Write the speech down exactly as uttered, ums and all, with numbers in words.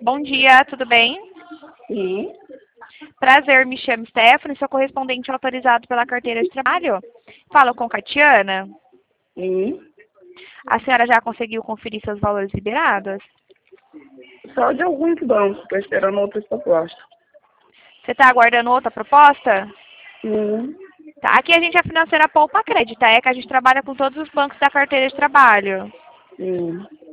Bom dia, tudo bem? Sim, Prazer, me chamo Stephanie, sou correspondente autorizado pela carteira de trabalho. Falo com Catiana. sim. A senhora já conseguiu conferir seus valores liberados? Só de alguns bancos, estou esperando outras propostas. Você está aguardando outra proposta? Sim, Tá, aqui a gente é financeira Poupa Crédito, é que a gente trabalha com todos os bancos da carteira de trabalho. sim.